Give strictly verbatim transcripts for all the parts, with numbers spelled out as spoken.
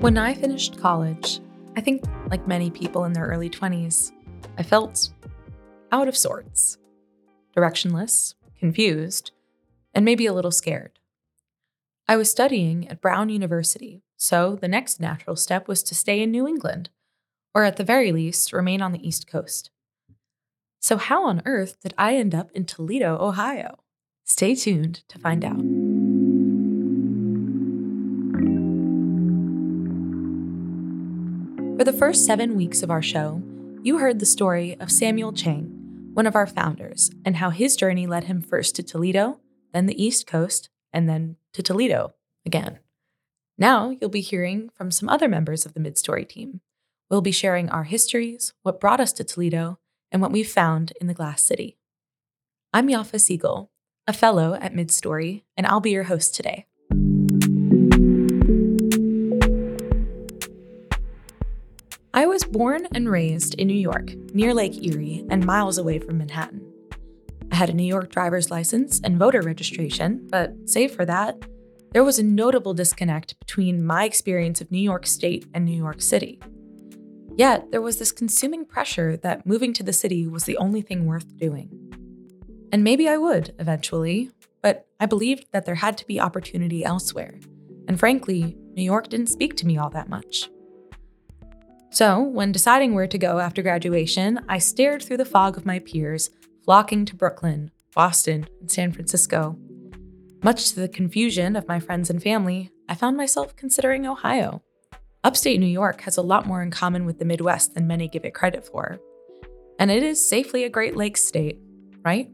When I finished college, I think, like many people in their early twenties, I felt out of sorts, directionless, confused, and maybe a little scared. I was studying at Brown University, so the next natural step was to stay in New England, or at the very least, remain on the East Coast. So how on earth did I end up in Toledo, Ohio? Stay tuned to find out. For the first seven weeks of our show, you heard the story of Samuel Chang, one of our founders, and how his journey led him first to Toledo, then the East Coast, and then to Toledo again. Now you'll be hearing from some other members of the Midstory team. We'll be sharing our histories, what brought us to Toledo, and what we've found in the Glass City. I'm Yafa Siegel, a fellow at Midstory, and I'll be your host today. I was born and raised in New York, near Lake Erie and miles away from Manhattan. I had a New York driver's license and voter registration, but save for that, there was a notable disconnect between my experience of New York State and New York City. Yet, there was this consuming pressure that moving to the city was the only thing worth doing. And maybe I would, eventually, but I believed that there had to be opportunity elsewhere. And frankly, New York didn't speak to me all that much. So, when deciding where to go after graduation, I stared through the fog of my peers, flocking to Brooklyn, Boston, and San Francisco. Much to the confusion of my friends and family, I found myself considering Ohio. Upstate New York has a lot more in common with the Midwest than many give it credit for. And it is safely a Great Lakes state, right?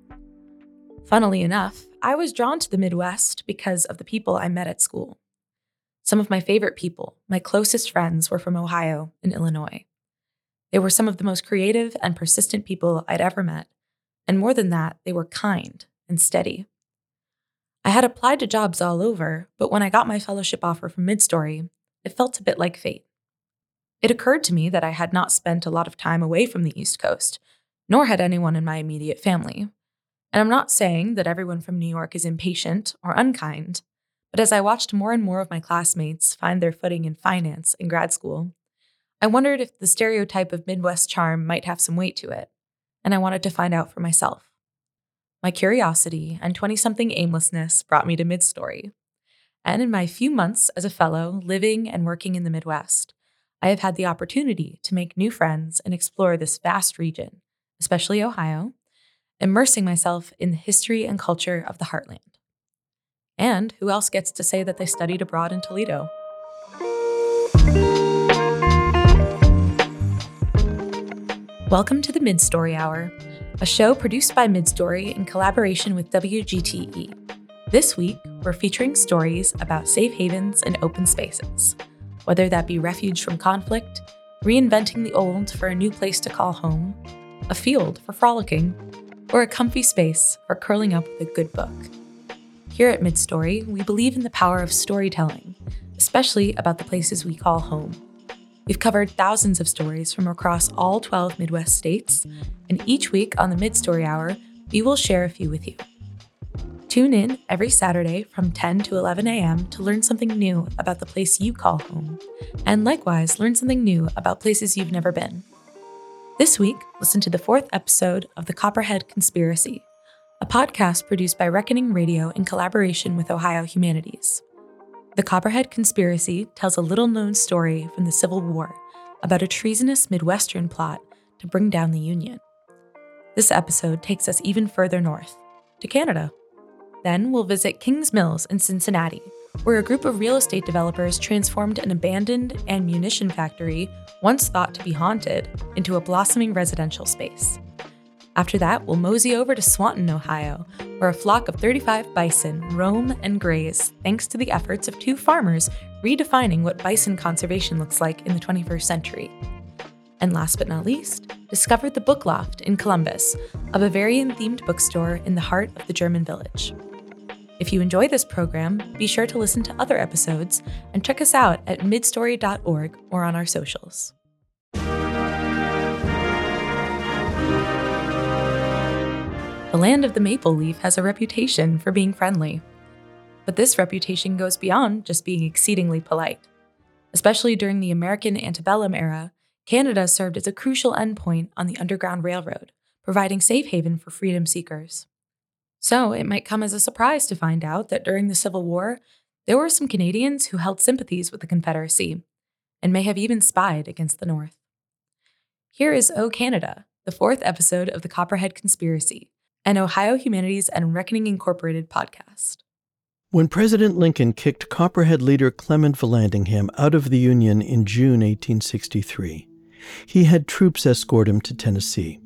Funnily enough, I was drawn to the Midwest because of the people I met at school. Some of my favorite people, my closest friends, were from Ohio and Illinois. They were some of the most creative and persistent people I'd ever met, and more than that, they were kind and steady. I had applied to jobs all over, but when I got my fellowship offer from Midstory, it felt a bit like fate. It occurred to me that I had not spent a lot of time away from the East Coast, nor had anyone in my immediate family. And I'm not saying that everyone from New York is impatient or unkind, but as I watched more and more of my classmates find their footing in finance in grad school, I wondered if the stereotype of Midwest charm might have some weight to it, and I wanted to find out for myself. My curiosity and twenty-something aimlessness brought me to Midstory, and in my few months as a fellow living and working in the Midwest, I have had the opportunity to make new friends and explore this vast region, especially Ohio, immersing myself in the history and culture of the heartland. And who else gets to say that they studied abroad in Toledo? Welcome to the Midstory Hour, a show produced by Midstory in collaboration with W G T E. This week, we're featuring stories about safe havens and open spaces, whether that be refuge from conflict, reinventing the old for a new place to call home, a field for frolicking, or a comfy space for curling up with a good book. Here at Midstory, we believe in the power of storytelling, especially about the places we call home. We've covered thousands of stories from across all twelve Midwest states, and each week on the Midstory Hour, we will share a few with you. Tune in every Saturday from ten to eleven a.m. to learn something new about the place you call home, and likewise learn something new about places you've never been. This week, listen to the fourth episode of The Copperhead Conspiracy, a podcast produced by Reckoning Radio in collaboration with Ohio Humanities. The Copperhead Conspiracy tells a little-known story from the Civil War about a treasonous Midwestern plot to bring down the Union. This episode takes us even further north, to Canada. Then we'll visit Kings Mills in Cincinnati, where a group of real estate developers transformed an abandoned ammunition factory, once thought to be haunted, into a blossoming residential space. After that, we'll mosey over to Swanton, Ohio, where a flock of thirty-five bison roam and graze thanks to the efforts of two farmers redefining what bison conservation looks like in the twenty-first century. And last but not least, discover the Book Loft in Columbus, a Bavarian-themed bookstore in the heart of the German village. If you enjoy this program, be sure to listen to other episodes and check us out at midstory dot org or on our socials. The land of the maple leaf has a reputation for being friendly. But this reputation goes beyond just being exceedingly polite. Especially during the American antebellum era, Canada served as a crucial endpoint on the Underground Railroad, providing safe haven for freedom seekers. So it might come as a surprise to find out that during the Civil War, there were some Canadians who held sympathies with the Confederacy, and may have even spied against the North. Here is O Canada, the fourth episode of the Copperhead Conspiracy, an Ohio Humanities and Reckoning Incorporated podcast. When President Lincoln kicked Copperhead leader Clement Vallandigham out of the Union in June eighteen sixty-three, he had troops escort him to Tennessee.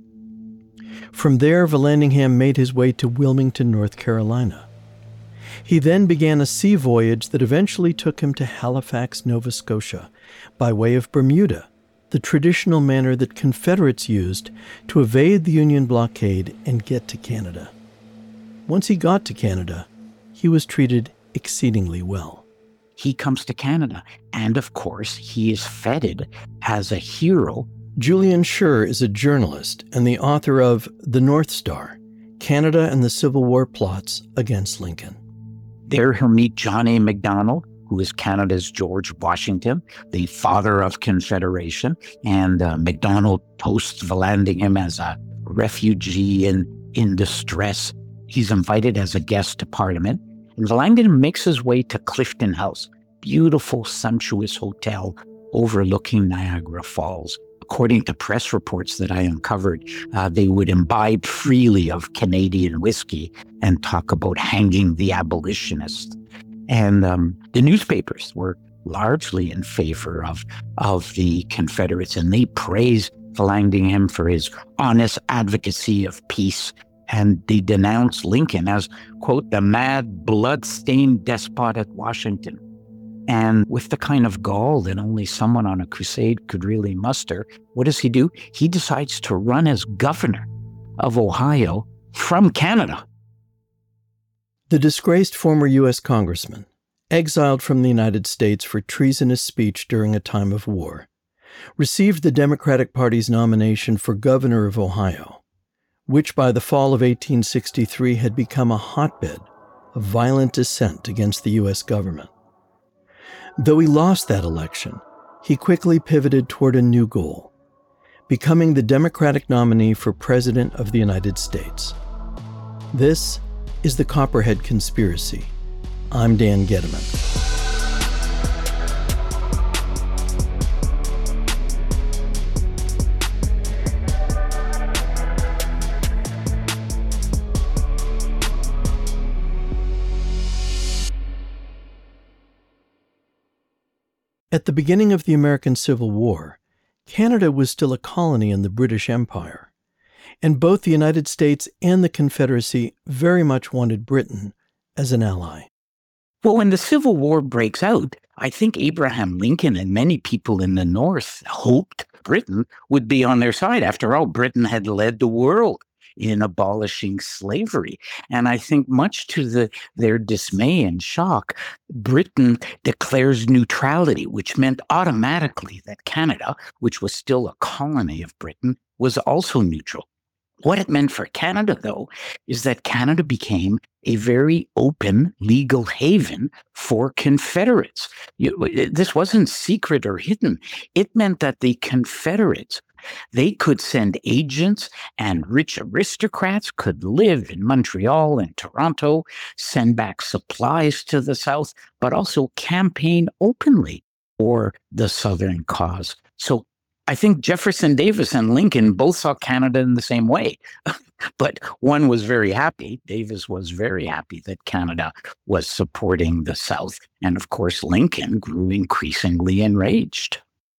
From there, Vallandigham made his way to Wilmington, North Carolina. He then began a sea voyage that eventually took him to Halifax, Nova Scotia, by way of Bermuda, the traditional manner that Confederates used to evade the Union blockade and get to Canada. Once he got to Canada, he was treated exceedingly well. He comes to Canada, and of course, he is feted as a hero. Julian Schur is a journalist and the author of The North Star, Canada and the Civil War Plots Against Lincoln. There he'll meet John A. Macdonald, who is Canada's George Washington, the father of Confederation, and uh, Macdonald toasts Vallandigham as a refugee in, in distress. He's invited as a guest to Parliament, and Vallandigham makes his way to Clifton House, beautiful, sumptuous hotel overlooking Niagara Falls. According to press reports that I uncovered, uh, they would imbibe freely of Canadian whiskey and talk about hanging the abolitionists. And um, the newspapers were largely in favor of, of the Confederates, and they praised Vallandigham for his honest advocacy of peace. And they denounced Lincoln as, quote, the mad, blood-stained despot at Washington. And with the kind of gall that only someone on a crusade could really muster, what does he do? He decides to run as governor of Ohio from Canada. The disgraced former U S congressman, exiled from the United States for treasonous speech during a time of war, received the Democratic Party's nomination for governor of Ohio, which by the fall of eighteen sixty-three had become a hotbed of violent dissent against the U S government. Though he lost that election, he quickly pivoted toward a new goal, becoming the Democratic nominee for President of the United States. This is the Copperhead Conspiracy. I'm Dan Gediman. At the beginning of the American Civil War, Canada was still a colony in the British Empire, and both the United States and the Confederacy very much wanted Britain as an ally. Well, when the Civil War breaks out, I think Abraham Lincoln and many people in the North hoped Britain would be on their side. After all, Britain had led the world in abolishing slavery. And I think much to the, their dismay and shock, Britain declares neutrality, which meant automatically that Canada, which was still a colony of Britain, was also neutral. What it meant for Canada, though, is that Canada became a very open legal haven for Confederates. You, this wasn't secret or hidden. It meant that the Confederates, they could send agents, and rich aristocrats could live in Montreal and Toronto, send back supplies to the South, but also campaign openly for the Southern cause. So I think Jefferson Davis and Lincoln both saw Canada in the same way. But one was very happy. Davis was very happy that Canada was supporting the South. And of course, Lincoln grew increasingly enraged.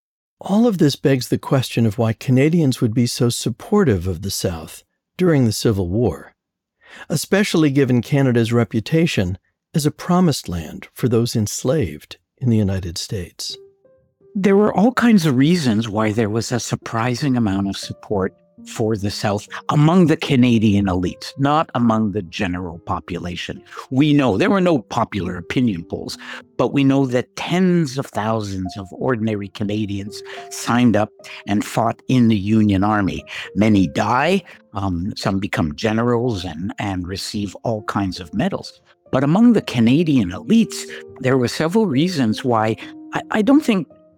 All of this begs the question of why Canadians would be so supportive of the South during the Civil War, especially given Canada's reputation as a promised land for those enslaved in the United States. There were all kinds of reasons why there was a surprising amount of support for the South among the Canadian elites, not among the general population. We know there were no popular opinion polls, but we know that tens of thousands of ordinary Canadians signed up and fought in the Union Army. Many die, um, some become generals and, and receive all kinds of medals. But among the Canadian elites, there were several reasons why I, I don't think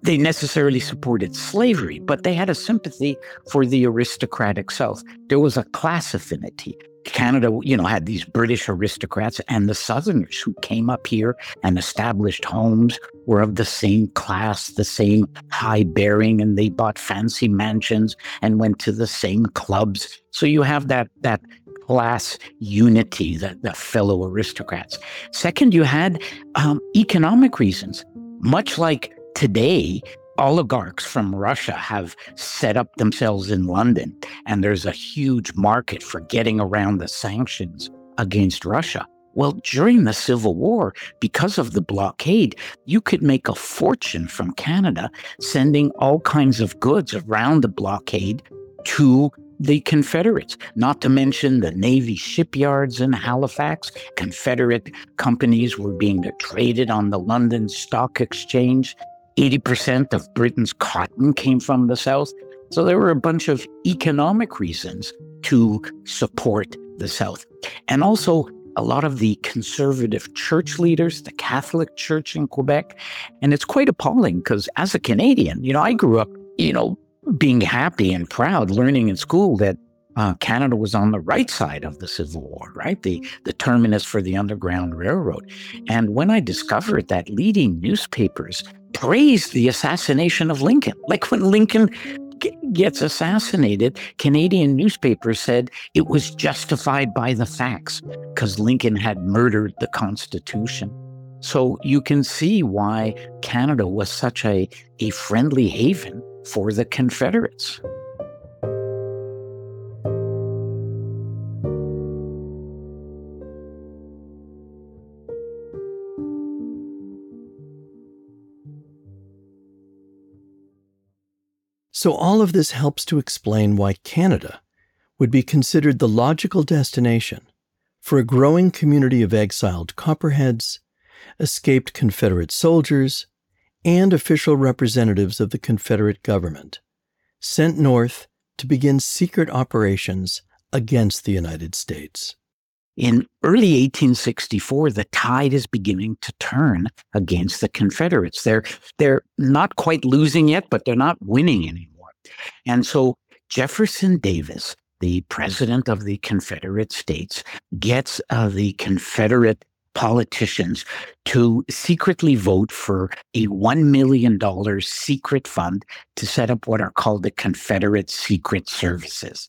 they necessarily supported slavery, but they had a sympathy for the aristocratic South. There was a class affinity. Canada, you know, had these British aristocrats, and the Southerners who came up here and established homes were of the same class, the same high bearing, and they bought fancy mansions and went to the same clubs. So you have that that class unity, the, the fellow aristocrats. Second, you had um, economic reasons. Much like today, oligarchs from Russia have set up themselves in London, and there's a huge market for getting around the sanctions against Russia. Well, during the Civil War, because of the blockade, you could make a fortune from Canada sending all kinds of goods around the blockade to the Confederates, not to mention the Navy shipyards in Halifax. Confederate companies were being traded on the London Stock Exchange. eighty percent of Britain's cotton came from the South. So there were a bunch of economic reasons to support the South. And also a lot of the conservative church leaders, the Catholic Church in Quebec. And it's quite appalling because as a Canadian, you know, I grew up, you know, being happy and proud, learning in school that uh, Canada was on the right side of the Civil War, right? The, the terminus for the Underground Railroad. And when I discovered that leading newspapers praised the assassination of Lincoln, like when Lincoln g- gets assassinated, Canadian newspapers said it was justified by the facts because Lincoln had murdered the Constitution. So you can see why Canada was such a, a friendly haven for the Confederates. So all of this helps to explain why Canada would be considered the logical destination for a growing community of exiled Copperheads, escaped Confederate soldiers, and official representatives of the Confederate government, sent north to begin secret operations against the United States. In early eighteen sixty-four, the tide is beginning to turn against the Confederates. They're, they're not quite losing yet, but they're not winning anymore. And so Jefferson Davis, the president of the Confederate States, gets uh, the Confederate politicians to secretly vote for a one million dollars secret fund to set up what are called the Confederate Secret Services.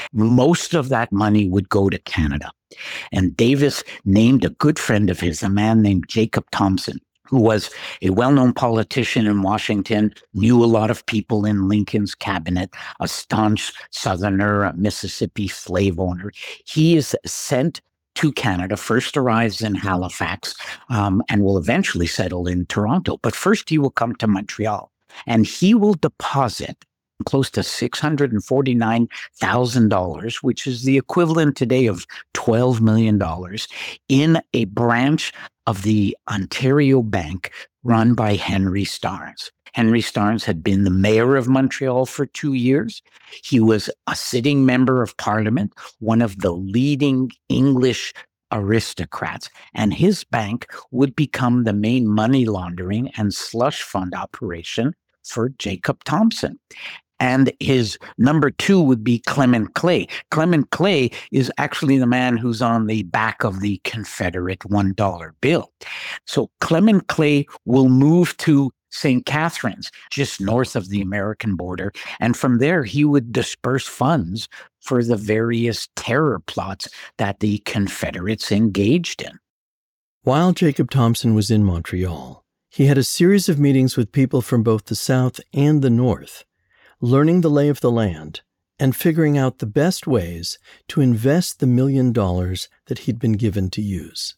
Most of that money would go to Canada. And Davis named a good friend of his, a man named Jacob Thompson, who was a well-known politician in Washington, knew a lot of people in Lincoln's cabinet, a staunch Southerner, a Mississippi slave owner. He is sent to Canada, first arrives in Halifax, um, and will eventually settle in Toronto. But first he will come to Montreal, and he will deposit close to six hundred forty-nine thousand dollars, which is the equivalent today of twelve million dollars, in a branch of the Ontario Bank run by Henry Starnes. Henry Starnes had been the mayor of Montreal for two years. He was a sitting member of Parliament, one of the leading English aristocrats, and his bank would become the main money laundering and slush fund operation for Jacob Thompson. And his number two would be Clement Clay. Clement Clay is actually the man who's on the back of the Confederate one dollar bill. So Clement Clay will move to Saint Catharines, just north of the American border. And from there, he would disperse funds for the various terror plots that the Confederates engaged in. While Jacob Thompson was in Montreal, he had a series of meetings with people from both the South and the North, learning the lay of the land and figuring out the best ways to invest the million dollars that he'd been given to use.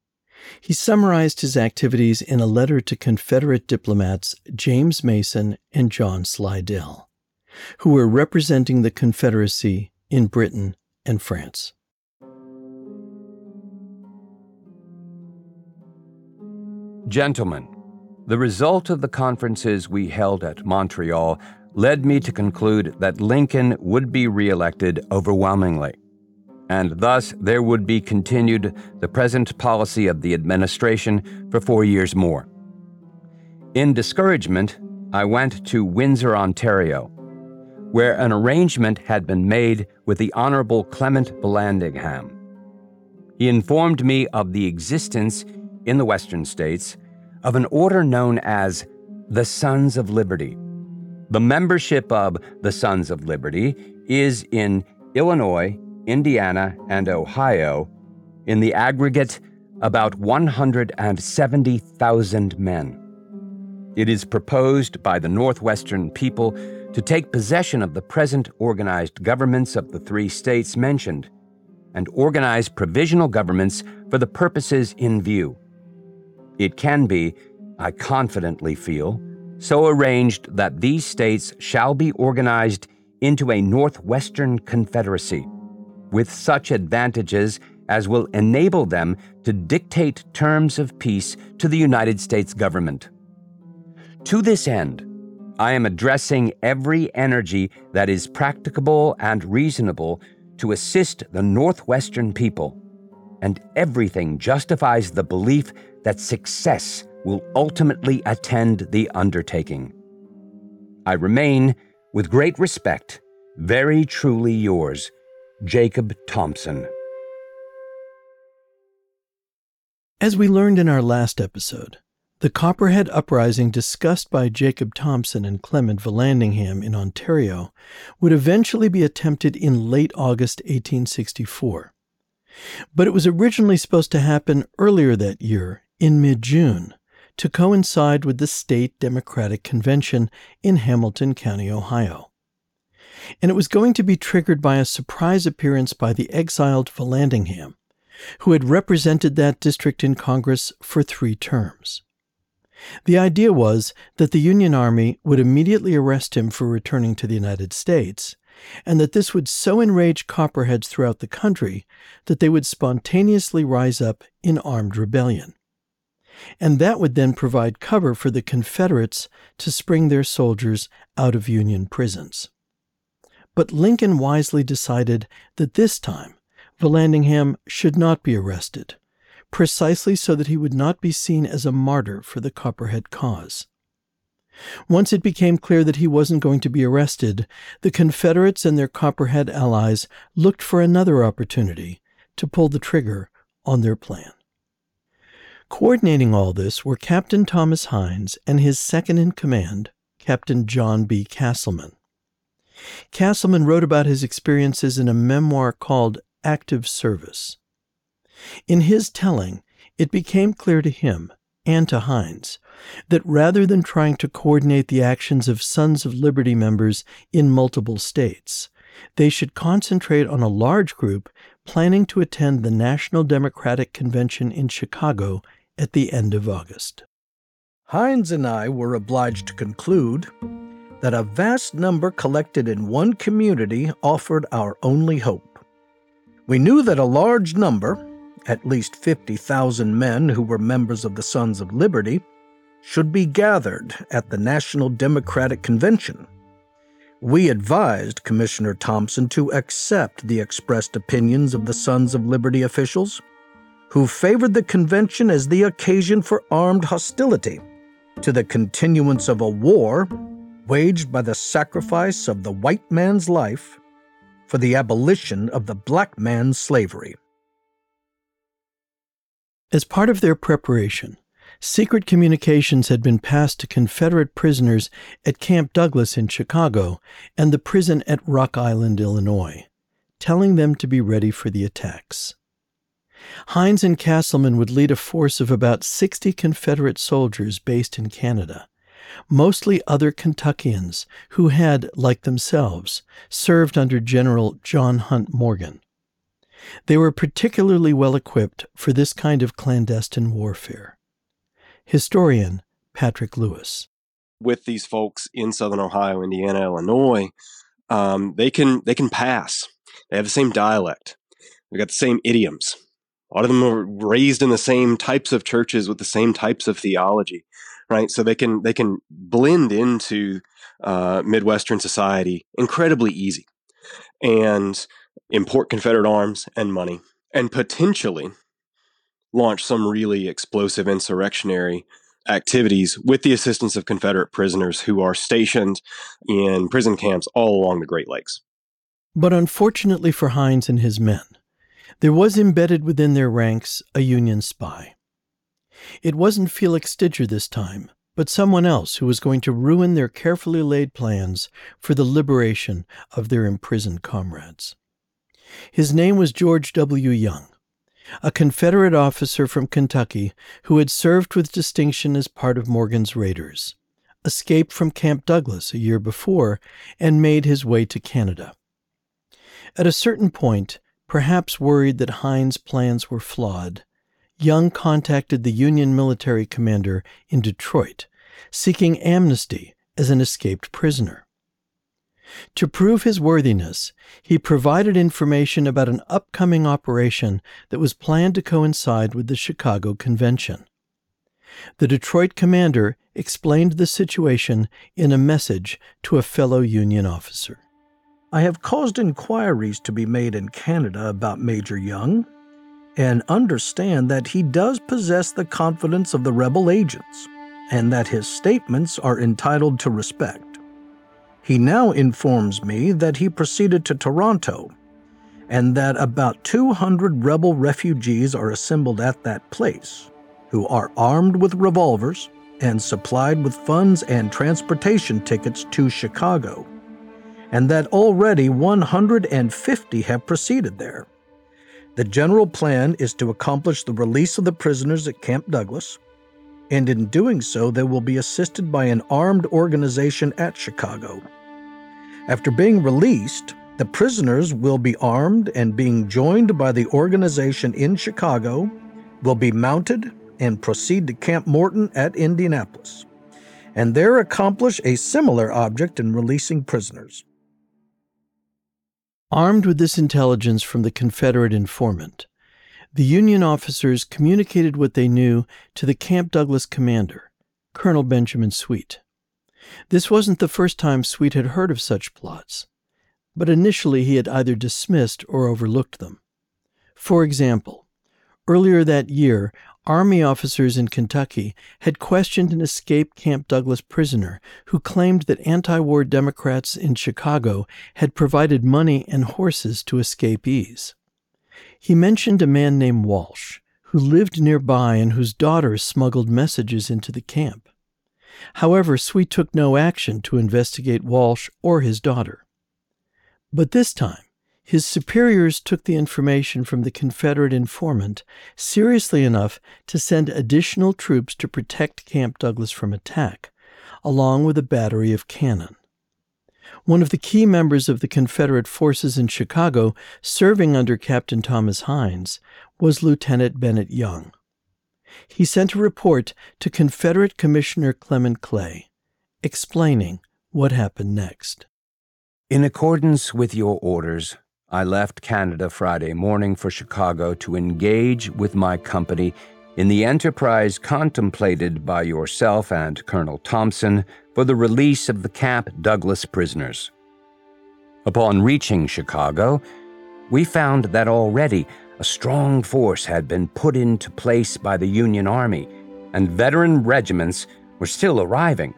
He summarized his activities in a letter to Confederate diplomats James Mason and John Slidell, who were representing the Confederacy in Britain and France. Gentlemen, the result of the conferences we held at Montreal led me to conclude that Lincoln would be reelected overwhelmingly, and thus there would be continued the present policy of the administration for four years more. In discouragement, I went to Windsor, Ontario, where an arrangement had been made with the Honorable Clement Vallandigham. He informed me of the existence in the Western states of an order known as the Sons of Liberty. The membership of the Sons of Liberty is in Illinois, Indiana, and Ohio, in the aggregate about one hundred seventy thousand men. It is proposed by the Northwestern people to take possession of the present organized governments of the three states mentioned and organize provisional governments for the purposes in view. It can be, I confidently feel, so arranged that these states shall be organized into a Northwestern Confederacy, with such advantages as will enable them to dictate terms of peace to the United States government. To this end, I am addressing every energy that is practicable and reasonable to assist the Northwestern people, and everything justifies the belief that success will ultimately attend the undertaking. I remain, with great respect, very truly yours, Jacob Thompson. As we learned in our last episode, the Copperhead Uprising discussed by Jacob Thompson and Clement Vallandigham in Ontario would eventually be attempted in late August eighteen sixty-four. But it was originally supposed to happen earlier that year, in mid-June, to coincide with the State Democratic Convention in Hamilton County, Ohio. And it was going to be triggered by a surprise appearance by the exiled Vallandigham, who had represented that district in Congress for three terms. The idea was that the Union Army would immediately arrest him for returning to the United States, and that this would so enrage Copperheads throughout the country that they would spontaneously rise up in armed rebellion. And that would then provide cover for the Confederates to spring their soldiers out of Union prisons. But Lincoln wisely decided that this time Vallandigham should not be arrested, precisely so that he would not be seen as a martyr for the Copperhead cause. Once it became clear that he wasn't going to be arrested, the Confederates and their Copperhead allies looked for another opportunity to pull the trigger on their plan. Coordinating all this were Captain Thomas Hines and his second-in-command, Captain John B. Castleman. Castleman wrote about his experiences in a memoir called Active Service. In his telling, it became clear to him, and to Hines, that rather than trying to coordinate the actions of Sons of Liberty members in multiple states, they should concentrate on a large group planning to attend the National Democratic Convention in Chicago at the end of August. Hines and I were obliged to conclude that a vast number collected in one community offered our only hope. We knew that a large number, at least fifty thousand men who were members of the Sons of Liberty, should be gathered at the National Democratic Convention. We advised Commissioner Thompson to accept the expressed opinions of the Sons of Liberty officials, who favored the convention as the occasion for armed hostility to the continuance of a war waged by the sacrifice of the white man's life for the abolition of the black man's slavery. As part of their preparation, secret communications had been passed to Confederate prisoners at Camp Douglas in Chicago and the prison at Rock Island, Illinois, telling them to be ready for the attacks. Hines and Castleman would lead a force of about sixty Confederate soldiers based in Canada, mostly other Kentuckians who had, like themselves, served under General John Hunt Morgan. They were particularly well equipped for this kind of clandestine warfare. Historian Patrick Lewis. With these folks in Southern Ohio, Indiana, Illinois, um, they can they can pass. They have the same dialect. They got the same idioms. A lot of them are raised in the same types of churches with the same types of theology, right? So they can they can blend into uh, Midwestern society incredibly easy, and import Confederate arms and money, and potentially launch some really explosive insurrectionary activities with the assistance of Confederate prisoners who are stationed in prison camps all along the Great Lakes. But unfortunately for Hines and his men, there was embedded within their ranks a Union spy. It wasn't Felix Stidger this time, but someone else who was going to ruin their carefully laid plans for the liberation of their imprisoned comrades. His name was George W. Young, a Confederate officer from Kentucky who had served with distinction as part of Morgan's raiders, escaped from Camp Douglas a year before, and made his way to Canada. At a certain point, perhaps worried that Hines' plans were flawed, Young contacted the Union military commander in Detroit, seeking amnesty as an escaped prisoner. To prove his worthiness, he provided information about an upcoming operation that was planned to coincide with the Chicago Convention. The Detroit commander explained the situation in a message to a fellow Union officer. I have caused inquiries to be made in Canada about Major Young, and understand that he does possess the confidence of the rebel agents, and that his statements are entitled to respect. He now informs me that he proceeded to Toronto, and that about two hundred rebel refugees are assembled at that place, who are armed with revolvers and supplied with funds and transportation tickets to Chicago, and that already one hundred fifty have proceeded there. The general plan is to accomplish the release of the prisoners at Camp Douglas, and in doing so they will be assisted by an armed organization at Chicago. After being released, the prisoners will be armed and being joined by the organization in Chicago, will be mounted and proceed to Camp Morton at Indianapolis, and there accomplish a similar object in releasing prisoners. Armed with this intelligence from the Confederate informant, the Union officers communicated what they knew to the Camp Douglas commander, Colonel Benjamin Sweet. This wasn't the first time Sweet had heard of such plots, but initially he had either dismissed or overlooked them. For example, earlier that year, Army officers in Kentucky had questioned an escaped Camp Douglas prisoner who claimed that anti-war Democrats in Chicago had provided money and horses to escapees. He mentioned a man named Walsh, who lived nearby and whose daughter smuggled messages into the camp. However, Sweet took no action to investigate Walsh or his daughter. But this time, his superiors took the information from the Confederate informant seriously enough to send additional troops to protect Camp Douglas from attack, along with a battery of cannon. One of the key members of the Confederate forces in Chicago, serving under Captain Thomas Hines, was Lieutenant Bennett Young. He sent a report to Confederate Commissioner Clement Clay, explaining what happened next. In accordance with your orders, I left Canada Friday morning for Chicago to engage with my company in the enterprise contemplated by yourself and Colonel Thompson for the release of the Camp Douglas prisoners. Upon reaching Chicago, we found that already a strong force had been put into place by the Union Army, and veteran regiments were still arriving.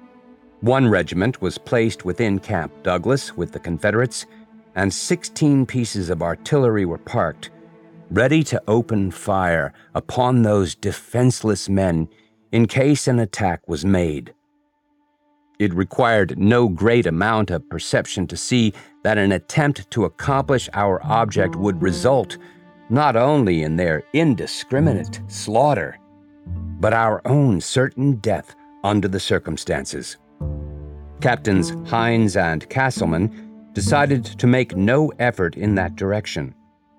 One regiment was placed within Camp Douglas with the Confederates, and sixteen pieces of artillery were parked, ready to open fire upon those defenseless men in case an attack was made. It required no great amount of perception to see that an attempt to accomplish our object would result not only in their indiscriminate slaughter, but our own certain death under the circumstances. Captains Hines and Castleman decided to make no effort in that direction.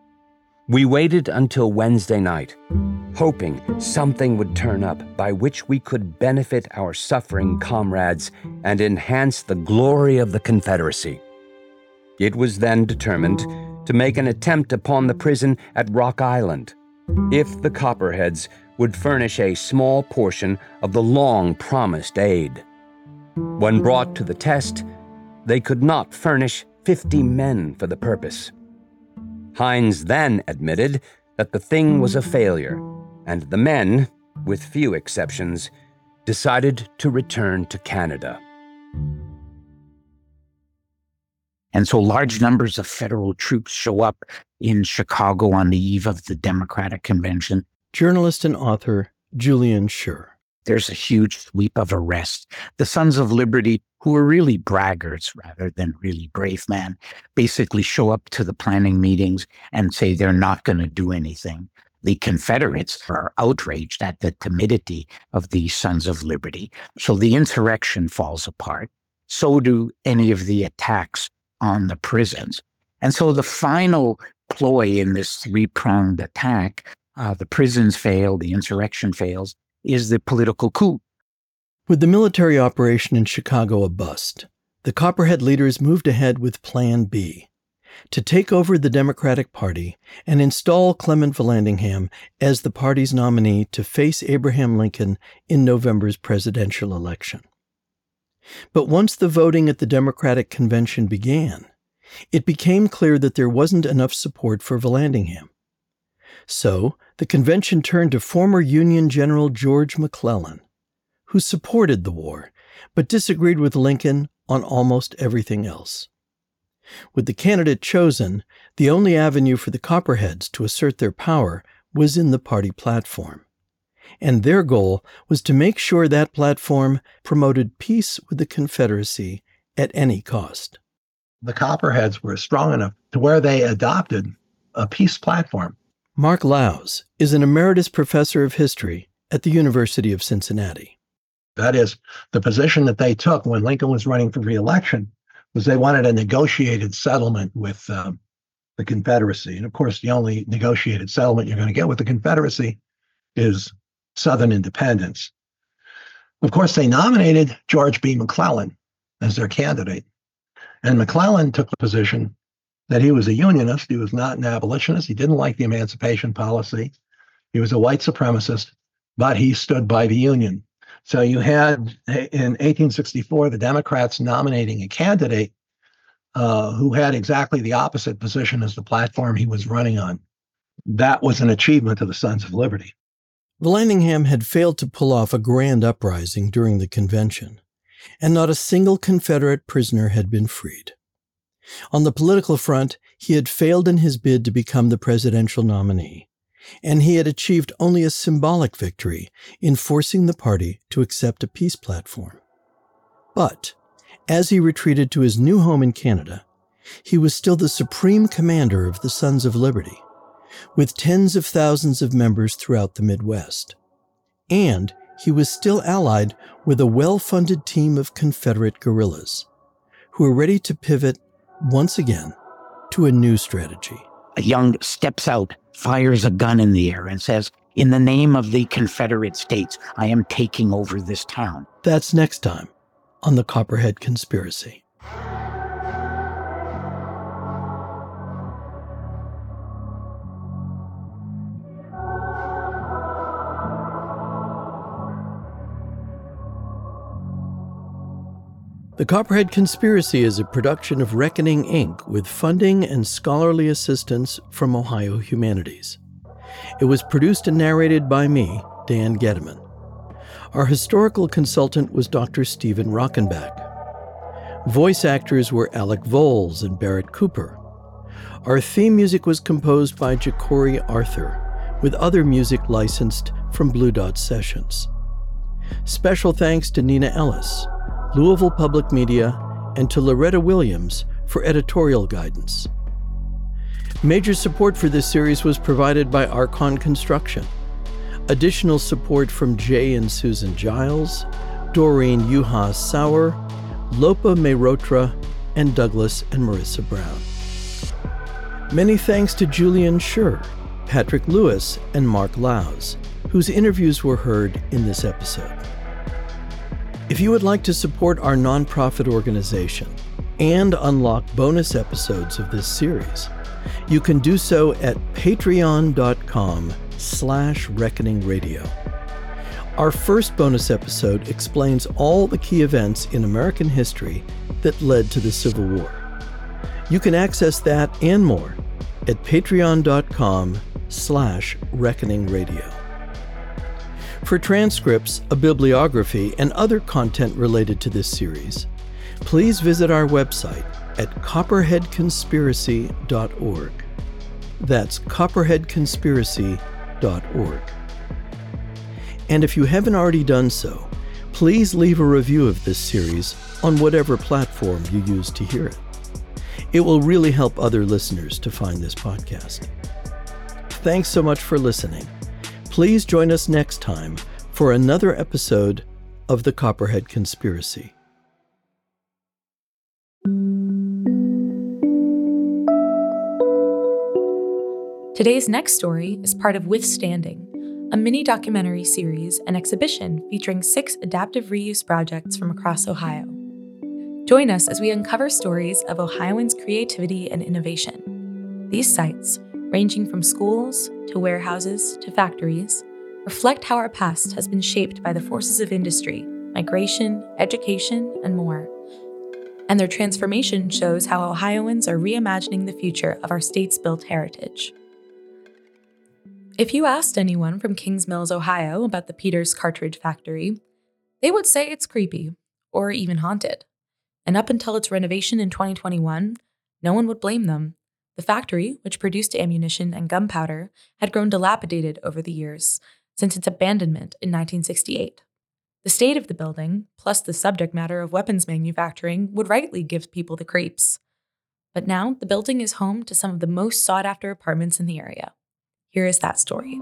We waited until Wednesday night, hoping something would turn up by which we could benefit our suffering comrades and enhance the glory of the Confederacy. It was then determined to make an attempt upon the prison at Rock Island, if the Copperheads would furnish a small portion of the long-promised aid. When brought to the test, they could not furnish fifty men for the purpose. Hines then admitted that the thing was a failure, and the men, with few exceptions, decided to return to Canada. And so large numbers of federal troops show up in Chicago on the eve of the Democratic Convention. Journalist and author Julian Schur. There's a huge sweep of arrests. The Sons of Liberty, who are really braggarts rather than really brave men, basically show up to the planning meetings and say they're not going to do anything. The Confederates are outraged at the timidity of the Sons of Liberty. So the insurrection falls apart. So do any of the attacks on the prisons. And so the final ploy in this three-pronged attack, uh, the prisons fail, the insurrection fails, is the political coup. With the military operation in Chicago a bust, the Copperhead leaders moved ahead with Plan B, to take over the Democratic Party and install Clement Vallandigham as the party's nominee to face Abraham Lincoln in November's presidential election. But once the voting at the Democratic Convention began, it became clear that there wasn't enough support for Vallandigham. So, the convention turned to former Union General George McClellan, who supported the war, but disagreed with Lincoln on almost everything else. With the candidate chosen, the only avenue for the Copperheads to assert their power was in the party platform. And their goal was to make sure that platform promoted peace with the Confederacy at any cost. The Copperheads were strong enough to where they adopted a peace platform. Mark Lowes is an emeritus professor of history at the University of Cincinnati. That is, the position that they took when Lincoln was running for re-election was they wanted a negotiated settlement with um, the Confederacy. And of course, the only negotiated settlement you're going to get with the Confederacy is Southern independence. Of course, they nominated George B. McClellan as their candidate. And McClellan took the position that he was a unionist. He was not an abolitionist. He didn't like the emancipation policy. He was a white supremacist, but he stood by the Union. So you had, in eighteen sixty-four, the Democrats nominating a candidate uh, who had exactly the opposite position as the platform he was running on. That was an achievement of the Sons of Liberty. Vallandigham had failed to pull off a grand uprising during the convention, and not a single Confederate prisoner had been freed. On the political front, he had failed in his bid to become the presidential nominee, and he had achieved only a symbolic victory in forcing the party to accept a peace platform. But, as he retreated to his new home in Canada, he was still the supreme commander of the Sons of Liberty, with tens of thousands of members throughout the Midwest. And he was still allied with a well-funded team of Confederate guerrillas, who were ready to pivot once again to a new strategy. A young steps out, fires a gun in the air, and says, "In the name of the Confederate States, I am taking over this town." That's next time on the Copperhead Conspiracy. The Copperhead Conspiracy is a production of Reckoning, Incorporated with funding and scholarly assistance from Ohio Humanities. It was produced and narrated by me, Dan Gediman. Our historical consultant was Doctor Stephen Rockenbach. Voice actors were Alec Voles and Barrett Cooper. Our theme music was composed by Ja'Cory Arthur, with other music licensed from Blue Dot Sessions. Special thanks to Nina Ellis, Louisville Public Media, and to Loretta Williams for editorial guidance. Major support for this series was provided by Archon Construction. Additional support from Jay and Susan Giles, Doreen Yuha Sauer, Lopa Mehrotra, and Douglas and Marissa Brown. Many thanks to Julian Schur, Patrick Lewis, and Mark Lowes, whose interviews were heard in this episode. If you would like to support our nonprofit organization and unlock bonus episodes of this series, you can do so at patreon.com slash reckoning radio. Our first bonus episode explains all the key events in American history that led to the Civil War. You can access that and more at patreon.com slash reckoning radio. For transcripts, a bibliography, and other content related to this series, please visit our website at copperhead conspiracy dot org. That's copperhead conspiracy dot org. And if you haven't already done so, please leave a review of this series on whatever platform you use to hear it. It will really help other listeners to find this podcast. Thanks so much for listening. Please join us next time for another episode of The Copperhead Conspiracy. Today's next story is part of Withstanding, a mini documentary series and exhibition featuring six adaptive reuse projects from across Ohio. Join us as we uncover stories of Ohioans' creativity and innovation. These sites, ranging from schools to warehouses to factories, reflect how our past has been shaped by the forces of industry, migration, education, and more. And their transformation shows how Ohioans are reimagining the future of our state's built heritage. If you asked anyone from Kings Mills, Ohio about the Peters Cartridge Factory, they would say it's creepy, or even haunted. And up until its renovation in twenty twenty-one, no one would blame them. The factory, which produced ammunition and gunpowder, had grown dilapidated over the years, since its abandonment in nineteen sixty-eight. The state of the building, plus the subject matter of weapons manufacturing, would rightly give people the creeps. But now, the building is home to some of the most sought-after apartments in the area. Here is that story.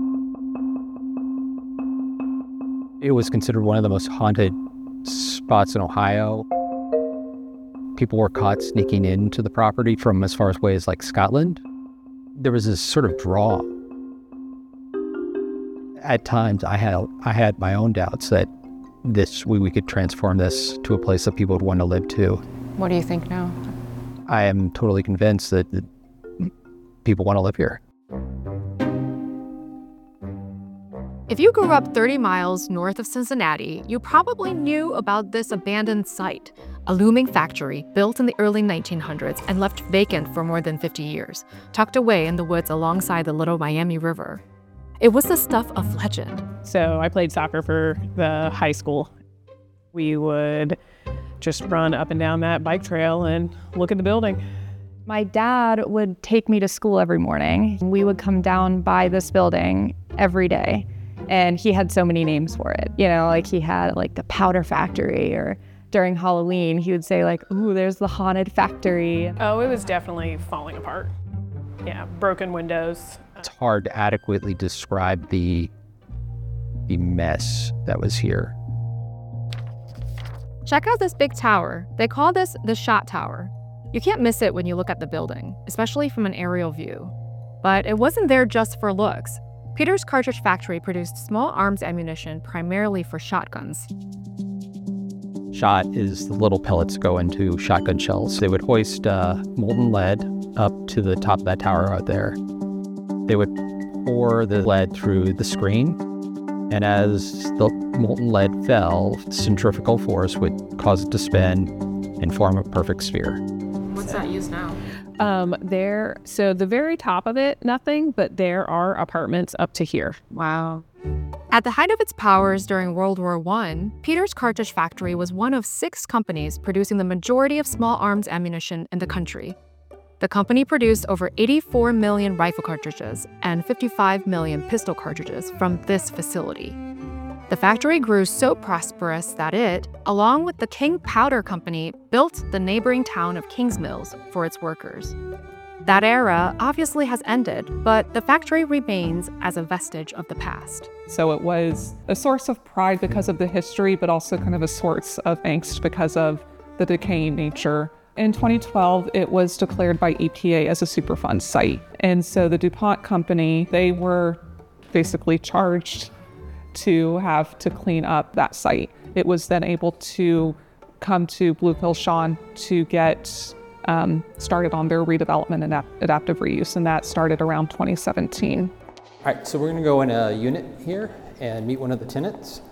It was considered one of the most haunted spots in Ohio. People were caught sneaking into the property from as far away as like Scotland. There was this sort of draw. At times, I had I had my own doubts that this we, we could transform this to a place that people would want to live to. What do you think now? I am totally convinced that, that people want to live here. If you grew up thirty miles north of Cincinnati, you probably knew about this abandoned site, a looming factory built in the early nineteen hundreds and left vacant for more than fifty years, tucked away in the woods alongside the Little Miami River. It was the stuff of legend. So I played soccer for the high school. We would just run up and down that bike trail and look at the building. My dad would take me to school every morning. We would come down by this building every day. And he had so many names for it. You know, like he had like the powder factory, or during Halloween, he would say like, ooh, there's the haunted factory. Oh, it was definitely falling apart. Yeah, broken windows. It's hard to adequately describe the, the mess that was here. Check out this big tower. They call this the Shot Tower. You can't miss it when you look at the building, especially from an aerial view. But it wasn't there just for looks. Peters Cartridge Factory produced small arms ammunition primarily for shotguns. Shot is the little pellets go into shotgun shells. They would hoist uh, molten lead up to the top of that tower out there. They would pour the lead through the screen, and as the molten lead fell, centrifugal force would cause it to spin and form a perfect sphere. What's that used now? Um, there, so the very top of it, nothing, but there are apartments up to here. Wow. At the height of its powers during World War One, Peters Cartridge Factory was one of six companies producing the majority of small arms ammunition in the country. The company produced over eighty-four million rifle cartridges and fifty-five million pistol cartridges from this facility. The factory grew so prosperous that it, along with the King Powder Company, built the neighboring town of Kings Mills for its workers. That era obviously has ended, but the factory remains as a vestige of the past. So it was a source of pride because of the history, but also kind of a source of angst because of the decaying nature. In twenty twelve, it was declared by E P A as a Superfund site. And so the DuPont company, they were basically charged to have to clean up that site. It was then able to come to Bluefield-Shawn to get um, started on their redevelopment and adaptive reuse, and that started around twenty seventeen. All right, so we're gonna go in a unit here and meet one of the tenants.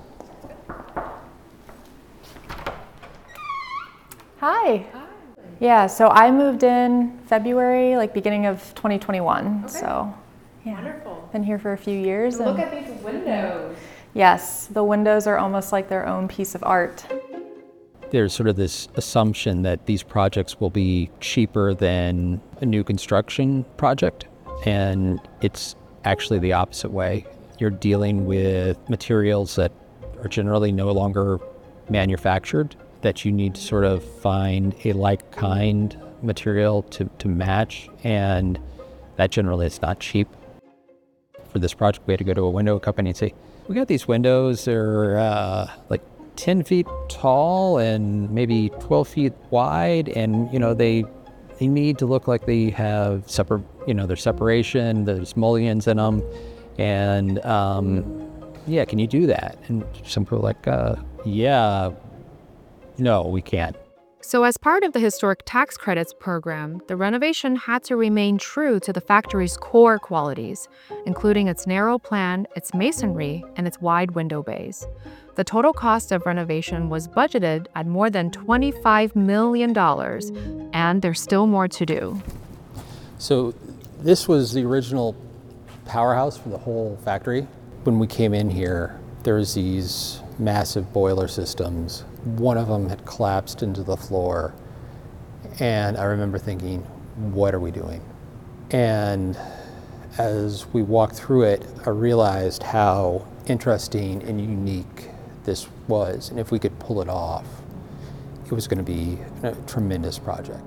Hi. Hi. Yeah, so I moved in February, like beginning of twenty twenty-one. Okay. So, yeah. Wonderful. Been here for a few years. Look and, at these windows. Yes, the windows are almost like their own piece of art. There's sort of this assumption that these projects will be cheaper than a new construction project, and it's actually the opposite way. You're dealing with materials that are generally no longer manufactured, that you need to sort of find a like kind material to, to match, and that generally is not cheap. For this project, we had to go to a window company and say, we got these windows, they're uh, like ten feet tall and maybe twelve feet wide, and you know they they need to look like they have separate, you know, there's separation, there's mullions in them, and um, yeah, can you do that? And some people are like, uh, yeah, no, we can't. So as part of the historic tax credits program, the renovation had to remain true to the factory's core qualities, including its narrow plan, its masonry, and its wide window bays. The total cost of renovation was budgeted at more than twenty-five million dollars, and there's still more to do. So this was the original powerhouse for the whole factory. When we came in here, there was these massive boiler systems. One of them had collapsed into the floor, and I remember thinking, what are we doing? And as we walked through it, I realized how interesting and unique this was, and if we could pull it off, it was going to be a tremendous project.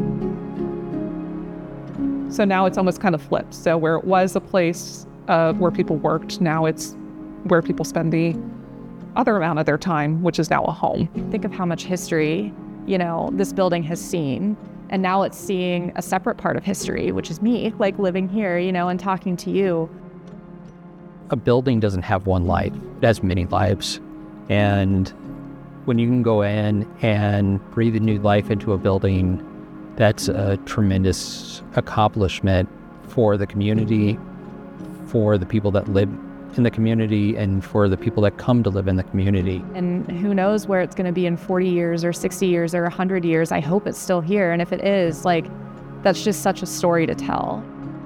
So now it's almost kind of flipped. So where it was a place uh, where people worked, now it's where people spend the other amount of their time, which is now a home. Think of how much history, you know, this building has seen. And now it's seeing a separate part of history, which is me, like living here, you know, and talking to you. A building doesn't have one life. It has many lives. And when you can go in and breathe a new life into a building, that's a tremendous accomplishment for the community, for the people that live in the community, and for the people that come to live in the community. And who knows where it's going to be in forty years or sixty years or one hundred years. I hope it's still here. And if it is, like, that's just such a story to tell.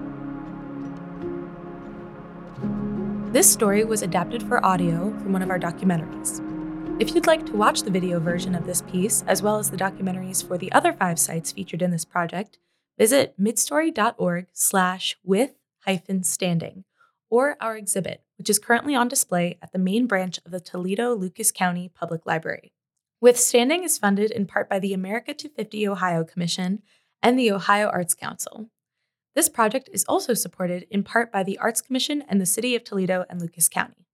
This story was adapted for audio from one of our documentaries. If you'd like to watch the video version of this piece, as well as the documentaries for the other five sites featured in this project, visit midstory.org slash with hyphen standing, or our exhibit, which is currently on display at the main branch of the Toledo-Lucas County Public Library. Withstanding is funded in part by the America two fifty Ohio Commission and the Ohio Arts Council. This project is also supported in part by the Arts Commission and the City of Toledo and Lucas County.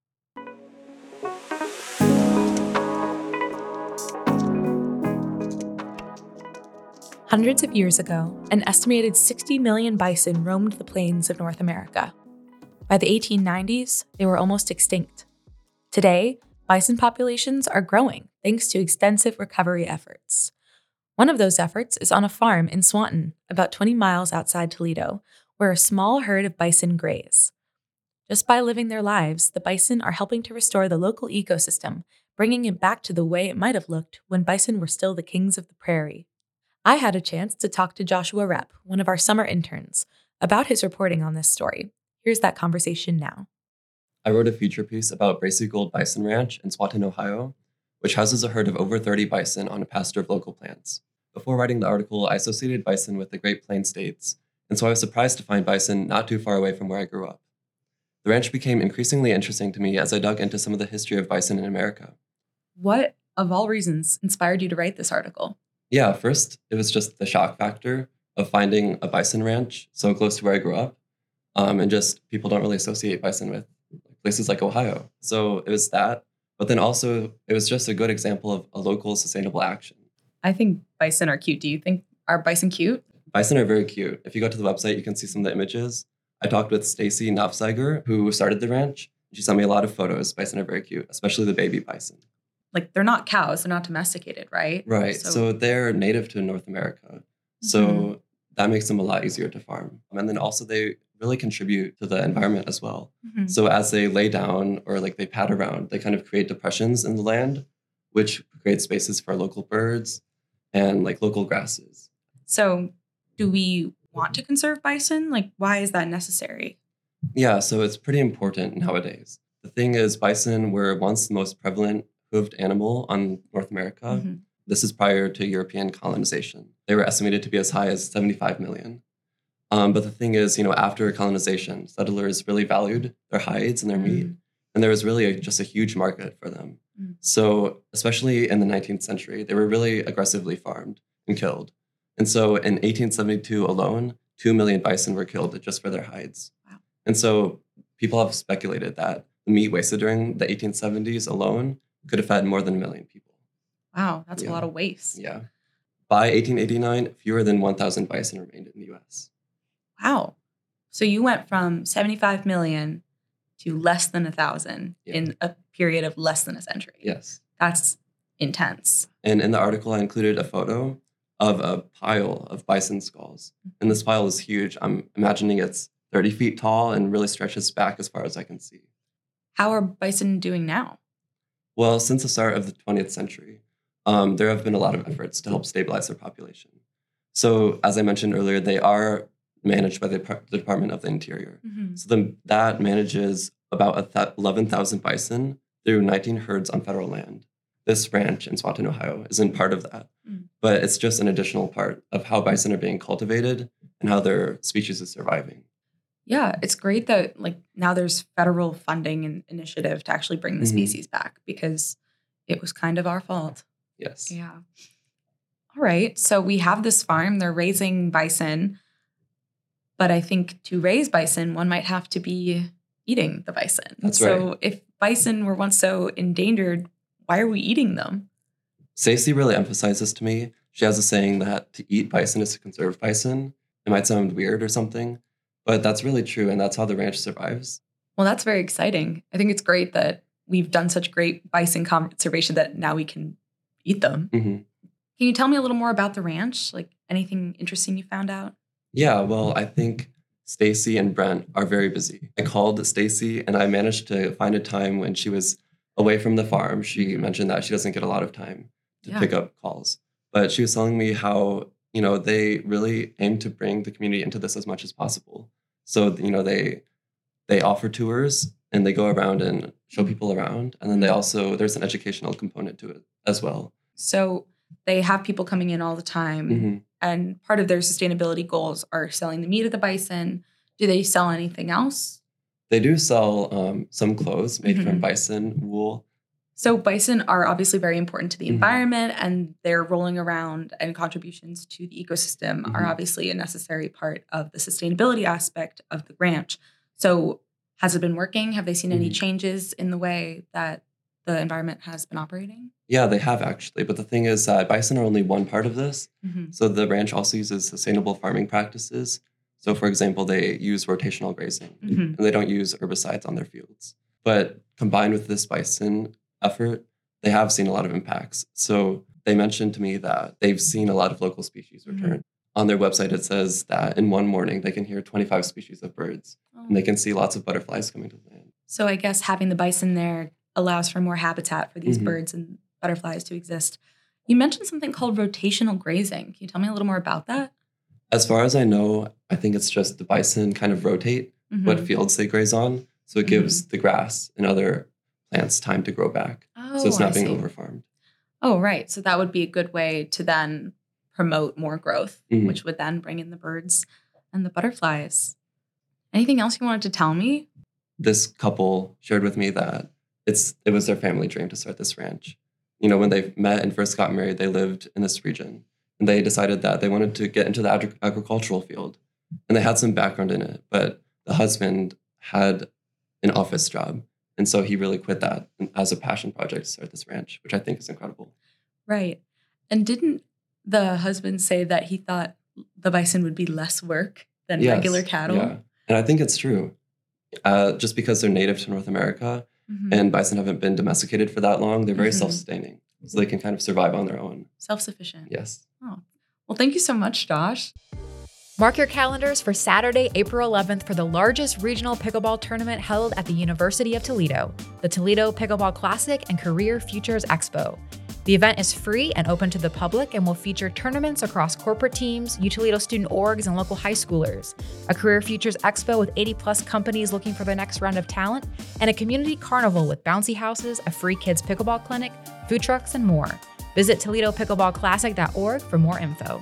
Hundreds of years ago, an estimated sixty million bison roamed the plains of North America. By the eighteen nineties, they were almost extinct. Today, bison populations are growing thanks to extensive recovery efforts. One of those efforts is on a farm in Swanton, about twenty miles outside Toledo, where a small herd of bison graze. Just by living their lives, the bison are helping to restore the local ecosystem, bringing it back to the way it might have looked when bison were still the kings of the prairie. I had a chance to talk to Joshua Repp, one of our summer interns, about his reporting on this story. Here's that conversation now. I wrote a feature piece about Bracy Gold Bison Ranch in Swanton, Ohio, which houses a herd of over thirty bison on a pasture of local plants. Before writing the article, I associated bison with the Great Plains states, and so I was surprised to find bison not too far away from where I grew up. The ranch became increasingly interesting to me as I dug into some of the history of bison in America. What, of all reasons, inspired you to write this article? Yeah, first, it was just the shock factor of finding a bison ranch so close to where I grew up, um, and just people don't really associate bison with places like Ohio. So it was that, but then also it was just a good example of a local sustainable action. I think bison are cute. Do you think, are bison cute? Bison are very cute. If you go to the website, you can see some of the images. I talked with Stacy Knopfzeiger, who started the ranch. She sent me a lot of photos. Bison are very cute, especially the baby bison. Like, they're not cows. They're not domesticated, right? Right. So, so they're native to North America. Mm-hmm. So that makes them a lot easier to farm. And then also they really contribute to the environment as well. Mm-hmm. So as they lay down or like they pad around, they kind of create depressions in the land, which create spaces for local birds and like local grasses. So do we want to conserve bison? Like, why is that necessary? Yeah, so it's pretty important nowadays. The thing is, bison were once the most prevalent hoofed animal on North America. Mm-hmm. This is prior to European colonization. They were estimated to be as high as seventy-five million. Um, but the thing is, you know, after colonization, settlers really valued their hides and their Mm-hmm. meat, and there was really a, just a huge market for them. Mm. So, especially in the nineteenth century, they were really aggressively farmed and killed. And so, in eighteen seventy-two alone, two million bison were killed just for their hides. Wow. And so, people have speculated that the meat wasted during the eighteen seventies alone could have fed more than a million people. Wow, that's Yeah. a lot of waste. Yeah. By eighteen eighty-nine, fewer than one thousand bison remained in the U S. Wow. So you went from seventy-five million to less than a thousand Yeah. in a period of less than a century. Yes. That's intense. And in the article, I included a photo of a pile of bison skulls. And this pile is huge. I'm imagining it's thirty feet tall and really stretches back as far as I can see. How are bison doing now? Well, since the start of the twentieth century, um, there have been a lot of efforts to help stabilize their population. So, as I mentioned earlier, they are managed by the, Dep- the Department of the Interior. Mm-hmm. So the, that manages about a th- eleven thousand bison through nineteen herds on federal land. This ranch in Swanton, Ohio, isn't part of that, Mm. but it's just an additional part of how bison are being cultivated and how their species is surviving. Yeah, it's great that like now there's federal funding and initiative to actually bring the Mhm. species back because it was kind of our fault. Yes. Yeah. All right. So we have this farm, they're raising bison. But I think to raise bison, one might have to be eating the bison. That's so right. if bison were once so endangered, why are we eating them? Stacey really emphasized this to me. She has a saying that to eat bison is to conserve bison. It might sound weird or something, but that's really true, and that's how the ranch survives. Well, that's very exciting. I think it's great that we've done such great bison conservation that now we can eat them. hmm Can you tell me a little more about the ranch? Like anything interesting you found out? Yeah, well, I think Stacey and Brent are very busy. I called Stacey and I managed to find a time when she was away from the farm. She mentioned that she doesn't get a lot of time to Yeah. pick up calls. But she was telling me how, you know, they really aim to bring the community into this as much as possible. So, you know, they they offer tours and they go around and show people around. And then they also, there's an educational component to it as well. So they have people coming in all the time. Mhm. And part of their sustainability goals are selling the meat of the bison. Do they sell anything else? They do sell um, some clothes made from Mhm. bison wool. So bison are obviously very important to the Mhm. environment, and their rolling around and contributions to the ecosystem are Mhm. obviously a necessary part of the sustainability aspect of the ranch. So has it been working? Have they seen any Mhm. changes in the way that the environment has been operating? Yeah, they have actually. But the thing is that bison are only one part of this. Mm-hmm. So the ranch also uses sustainable farming practices. So, for example, they use rotational grazing Mm-hmm. and they don't use herbicides on their fields. But combined with this bison effort, they have seen a lot of impacts. So they mentioned to me that they've seen a lot of local species Mhm. return. On their website, it says that in one morning they can hear twenty-five species of birds and they can see lots of butterflies coming to land. So I guess having the bison there allows for more habitat for these Mhm. birds and butterflies to exist. You mentioned something called rotational grazing. Can you tell me a little more about that? As far as I know, I think it's just the bison kind of rotate what Mhm. fields they graze on. So it gives the grass and other plants time to grow back. Oh, so it's not I being see. overfarmed. Oh, right. So that would be a good way to then promote more growth, Mhm. which would then bring in the birds and the butterflies. Anything else you wanted to tell me? This couple shared with me that it's it was their family dream to start this ranch. You know, when they met and first got married, they lived in this region. And they decided that they wanted to get into the agri- agricultural field. And they had some background in it, but the husband had an office job. And so he really quit that as a passion project to start this ranch, which I think is incredible. Right. And didn't the husband say that he thought the bison would be less work than Yes, regular cattle? Yeah. And I think it's true. Uh, just because they're native to North America Mhm. and bison haven't been domesticated for that long, they're very Mhm. self-sustaining. So they can kind of survive on their own. Self-sufficient. Yes. Oh. Well, thank you so much, Josh. Mark your calendars for Saturday, April eleventh for the largest regional pickleball tournament held at the University of Toledo, the Toledo Pickleball Classic and Career Futures Expo. The event is free and open to the public and will feature tournaments across corporate teams, U Toledo student orgs, and local high schoolers, a career futures expo with eighty plus companies looking for their next round of talent, and a community carnival with bouncy houses, a free kids pickleball clinic, food trucks, and more. Visit Toledo Pickleball Classic dot org for more info.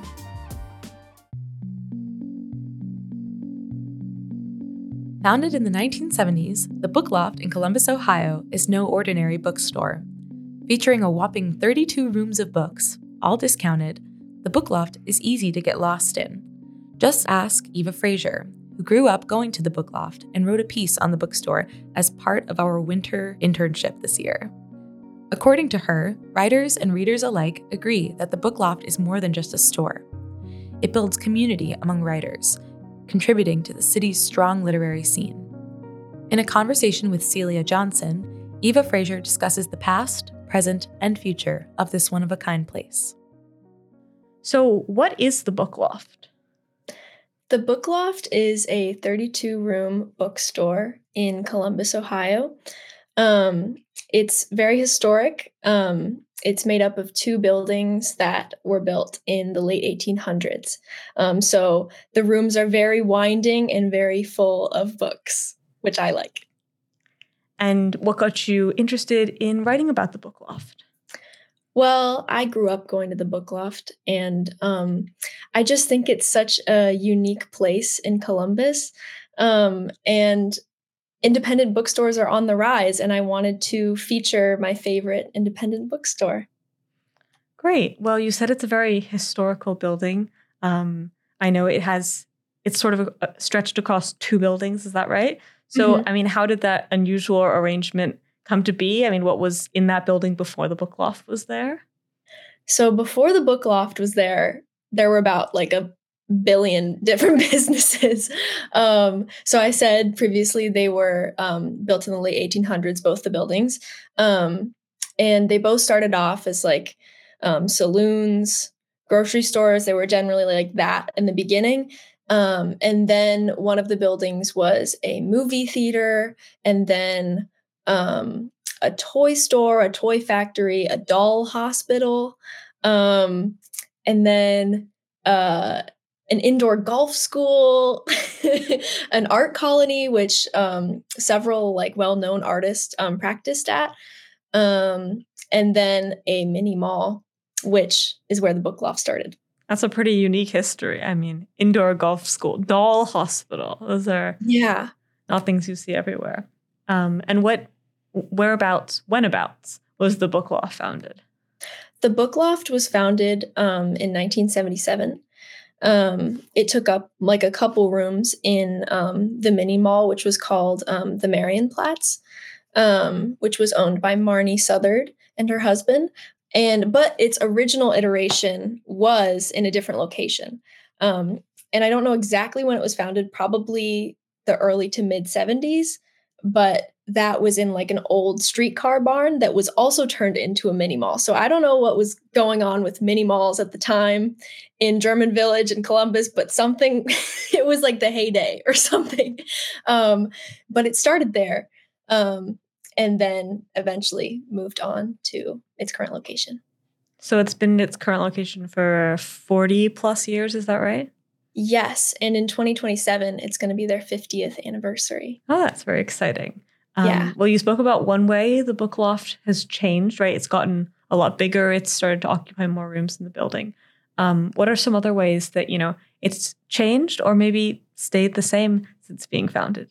Founded in the nineteen seventies, the Book Loft in Columbus, Ohio is no ordinary bookstore. Featuring a whopping thirty-two rooms of books, all discounted, the Book Loft is easy to get lost in. Just ask Eva Frazier, who grew up going to the Book Loft and wrote a piece on the bookstore as part of our winter internship this year. According to her, writers and readers alike agree that the Book Loft is more than just a store. It builds community among writers, contributing to the city's strong literary scene. In a conversation with Celia Johnson, Eva Frazier discusses the past, present, and future of this one-of-a-kind place. So, what is the Book Loft? The Book Loft is a thirty-two room bookstore in Columbus, Ohio. Um, it's very historic. Um, it's made up of two buildings that were built in the late eighteen hundreds. Um, so the rooms are very winding and very full of books, which I like. And what got you interested in writing about the Book Loft? Well, I grew up going to the Book Loft, and um, I just think it's such a unique place in Columbus. Um, and independent bookstores are on the rise, and I wanted to feature my favorite independent bookstore. Great. Well, you said it's a very historical building. Um, I know it has, it's sort of a, stretched across two buildings. Is that right? So, mm-hmm. I mean, how did that unusual arrangement come to be? I mean, what was in that building before the Book Loft was there? So before the Book Loft was there, there were about like a billion different businesses. Um, so I said previously they were um, built in the late eighteen hundreds, both the buildings. Um, and they both started off as like um, saloons, grocery stores. They were generally like that in the beginning. Um, and then one of the buildings was a movie theater, and then um, a toy store, a toy factory, a doll hospital, um, and then uh, an indoor golf school, an art colony, which um, several like well-known artists um, practiced at, um, and then a mini mall, which is where the Book Loft started. That's a pretty unique history. I mean, indoor golf school, doll hospital. Those are yeah, not things you see everywhere. Um, and what, whereabouts, whenabouts was the Book Loft founded? The Book Loft was founded um, in nineteen seventy-seven. Um, it took up like a couple rooms in um, the mini mall, which was called um, the Marienplatz, um, which was owned by Marnie Southard and her husband. And but its original iteration was in a different location. Um, and I don't know exactly when it was founded, probably the early to mid seventies, but that was in like an old streetcar barn that was also turned into a mini mall. So I don't know what was going on with mini malls at the time in German Village and Columbus, but something, it was like the heyday or something. Um, but it started there. Um, and then eventually moved on to its current location. So it's been its current location for forty plus years, is that right? Yes, and in twenty twenty-seven, it's going to be their fiftieth anniversary. Oh, that's very exciting. Um, yeah. Well, you spoke about one way the Book Loft has changed, right? It's gotten a lot bigger. It's started to occupy more rooms in the building. Um, what are some other ways that, you know, it's changed or maybe stayed the same since being founded?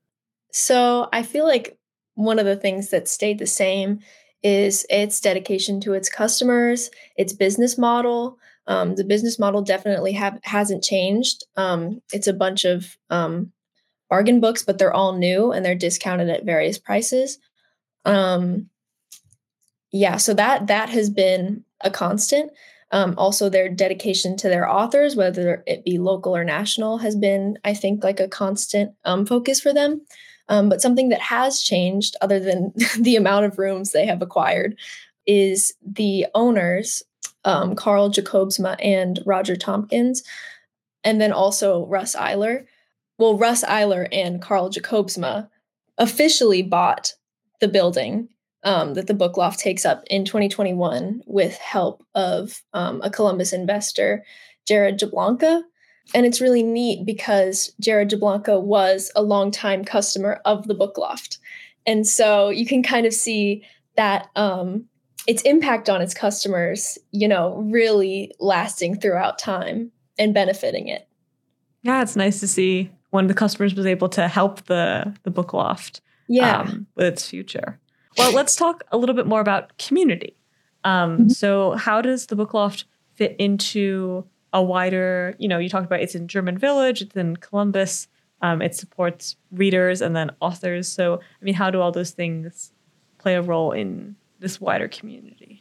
So I feel like one of the things that stayed the same is its dedication to its customers, its business model. Um, the business model definitely have, hasn't changed. Um, it's a bunch of um, bargain books, but they're all new and they're discounted at various prices. Um, yeah, so that that has been a constant. Um, also, their dedication to their authors, whether it be local or national, has been, I think, like a constant um, focus for them. Um, but something that has changed, other than the amount of rooms they have acquired, is the owners, um, Carl Jacobsma and Roger Tompkins, and then also Russ Eiler. Well, Russ Eiler and Carl Jacobsma officially bought the building um, that the Book Loft takes up in twenty twenty-one with help of um, a Columbus investor, Jared Jablonka. And it's really neat because Jared Jablonka was a longtime customer of the Book Loft. And so you can kind of see that um, its impact on its customers, you know, really lasting throughout time and benefiting it. Yeah, it's nice to see one of the customers was able to help the, the Book Loft yeah. um, with its future. Well, let's talk a little bit more about community. Um, mm-hmm. So how does the Book Loft fit into a wider, you know, you talked about it's in German Village, it's in Columbus, um, it supports readers and then authors. So, I mean, how do all those things play a role in this wider community?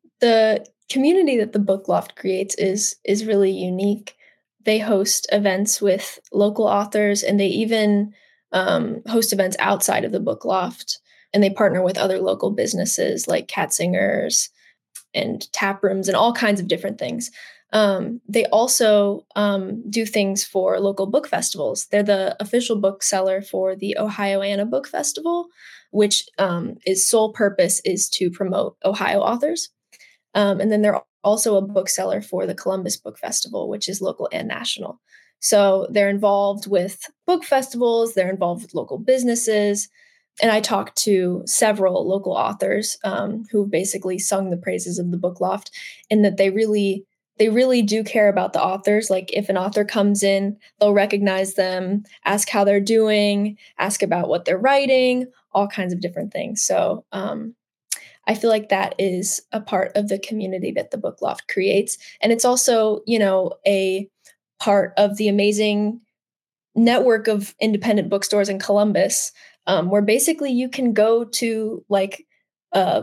The community that the Book Loft creates is is really unique. They host events with local authors, and they even um, host events outside of the Book Loft. And they partner with other local businesses like Katzingers and tap rooms and all kinds of different things. Um, they also um, do things for local book festivals. They're the official bookseller for the Ohioana Book Festival, which um, is sole purpose is to promote Ohio authors. Um, and then they're also a bookseller for the Columbus Book Festival, which is local and national. So they're involved with book festivals, they're involved with local businesses. And I talked to several local authors um, who basically sung the praises of the Book Loft, and that they really They really do care about the authors. Like if an author comes in, they'll recognize them, ask how they're doing, ask about what they're writing, all kinds of different things. So um, I feel like that is a part of the community that the Book Loft creates. And it's also, you know, a part of the amazing network of independent bookstores in Columbus, um, where basically you can go to like a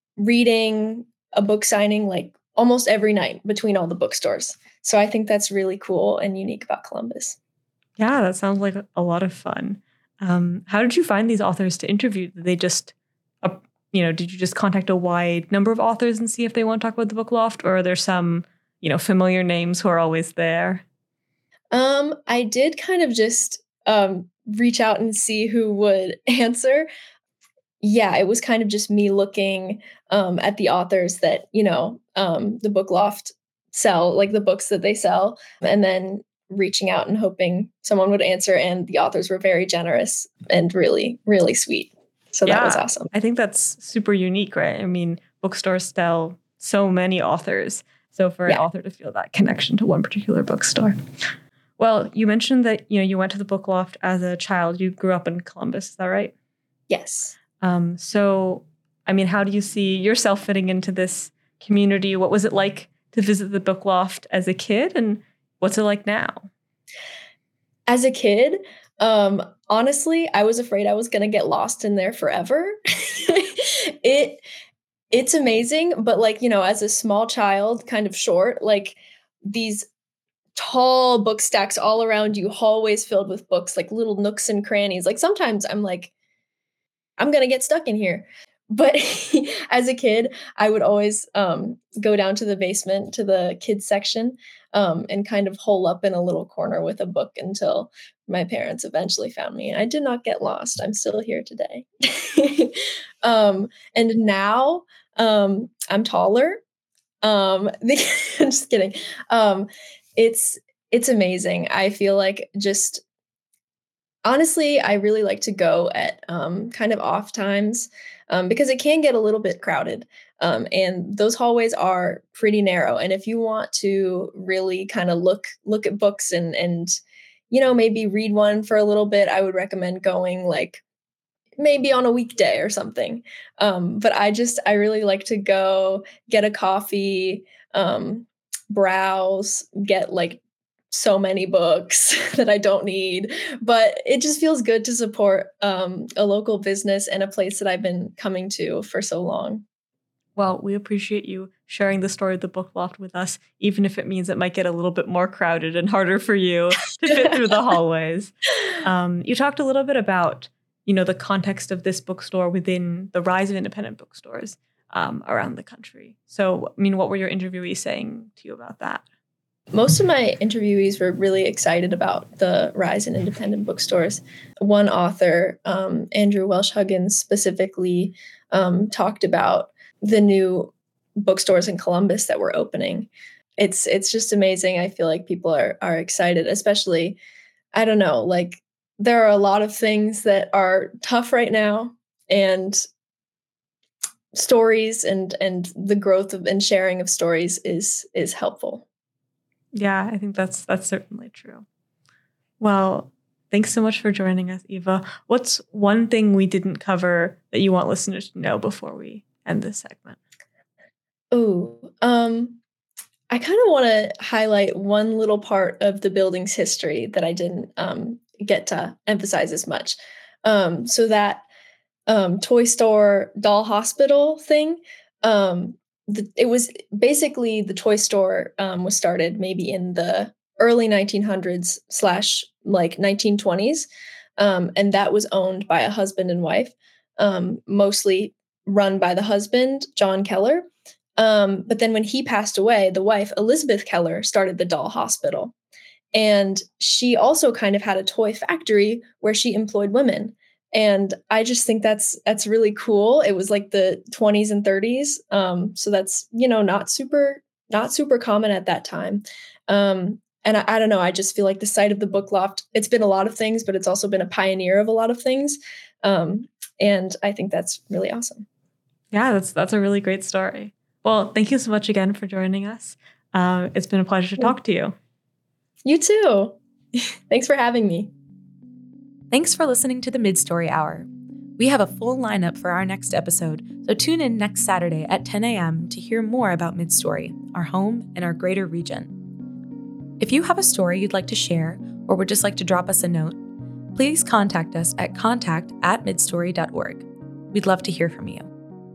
reading, a book signing, like almost every night between all the bookstores. So I think that's really cool and unique about Columbus. Yeah, that sounds like a lot of fun. Um, how did you find these authors to interview? Did they just, uh, you know, did you just contact a wide number of authors and see if they want to talk about the Book Loft? Or are there some, you know, familiar names who are always there? Um, I did kind of just um, reach out and see who would answer. Yeah, it was kind of just me looking um, at the authors that, you know, um, the Book Loft sell, like the books that they sell, and then reaching out and hoping someone would answer. And the authors were very generous and really, really sweet. So yeah, that was awesome. I think that's super unique, right? I mean, bookstores sell so many authors. So for yeah. an author to feel that connection to one particular bookstore. Well, you mentioned that, you know, you went to the Book Loft as a child. You grew up in Columbus, is that right? Yes. Um, so, I mean, how do you see yourself fitting into this community? What was it like to visit the Book Loft as a kid, and what's it like now? As a kid, um, honestly, I was afraid I was going to get lost in there forever. it it's amazing, but like, you know, as a small child, kind of short, like these tall book stacks all around you, hallways filled with books, like little nooks and crannies. Like sometimes I'm like, I'm going to get stuck in here. But as a kid, I would always um, go down to the basement, to the kids section, um, and kind of hole up in a little corner with a book until my parents eventually found me. I did not get lost. I'm still here today. um, and now um, I'm taller. Um, the, I'm just kidding. Um, it's it's amazing. I feel like just honestly, I really like to go at um, kind of off times um, because it can get a little bit crowded. Um, and those hallways are pretty narrow. And if you want to really kind of look look at books and, and, you know, maybe read one for a little bit, I would recommend going like maybe on a weekday or something. Um, but I just, I really like to go get a coffee, um, browse, get like so many books that I don't need, but it just feels good to support um, a local business and a place that I've been coming to for so long. Well, we appreciate you sharing the story of the Book Loft with us, even if it means it might get a little bit more crowded and harder for you to fit through the hallways. Um, you talked a little bit about, you know, the context of this bookstore within the rise of independent bookstores um, around the country. So, I mean, what were your interviewees saying to you about that? Most of my interviewees were really excited about the rise in independent bookstores. One author, um, Andrew Welsh Huggins, specifically um, talked about the new bookstores in Columbus that were opening. It's it's just amazing. I feel like people are are excited, especially, I don't know, like there are a lot of things that are tough right now, and stories and and the growth of and sharing of stories is is helpful. Yeah, I think that's that's certainly true. Well, thanks so much for joining us, Eva. What's one thing we didn't cover that you want listeners to know before we end this segment? Oh, um, I kind of want to highlight one little part of the building's history that I didn't um, get to emphasize as much. Um, so that um, toy store doll hospital thing, um, the, it was basically the toy store um, was started maybe in the early nineteen hundreds slash like nineteen twenties. Um, and that was owned by a husband and wife, um, mostly run by the husband, John Keller. Um, but then when he passed away, the wife, Elizabeth Keller, started the doll hospital. And she also kind of had a toy factory where she employed women. And I just think that's that's really cool. It was like the twenties and thirties. Um, so that's, you know, not super, not super common at that time. Um, and I, I don't know, I just feel like the site of the Book Loft, it's been a lot of things, but it's also been a pioneer of a lot of things. Um, and I think that's really awesome. Yeah, that's that's a really great story. Well, thank you so much again for joining us. Uh, it's been a pleasure to talk to you. You too. Thanks for having me. Thanks for listening to the Midstory Hour. We have a full lineup for our next episode, so tune in next Saturday at ten a.m. to hear more about Midstory, our home and our greater region. If you have a story you'd like to share or would just like to drop us a note, please contact us at contact at midstory dot org. We'd love to hear from you.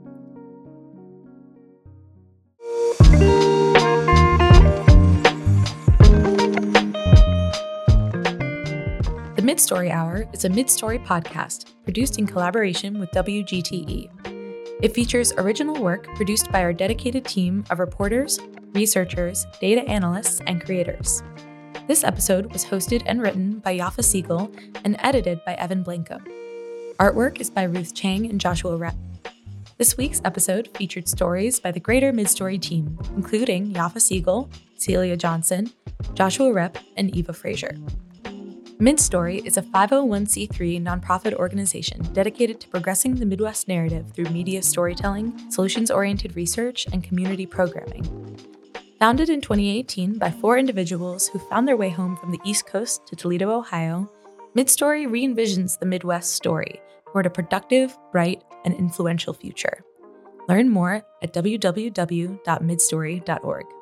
The Midstory Hour is a Midstory podcast produced in collaboration with W G T E. It features original work produced by our dedicated team of reporters, researchers, data analysts, and creators. This episode was hosted and written by Yafa Siegel and edited by Evan Blanco. Artwork is by Ruth Chang and Joshua Rep. This week's episode featured stories by the greater Midstory team, including Yafa Siegel, Celia Johnson, Joshua Rep, and Eva Frazier. Midstory is a five oh one c three nonprofit organization dedicated to progressing the Midwest narrative through media storytelling, solutions-oriented research, and community programming. Founded in twenty eighteen by four individuals who found their way home from the East Coast to Toledo, Ohio, Midstory re-envisions the Midwest story toward a productive, bright, and influential future. Learn more at w w w dot midstory dot org.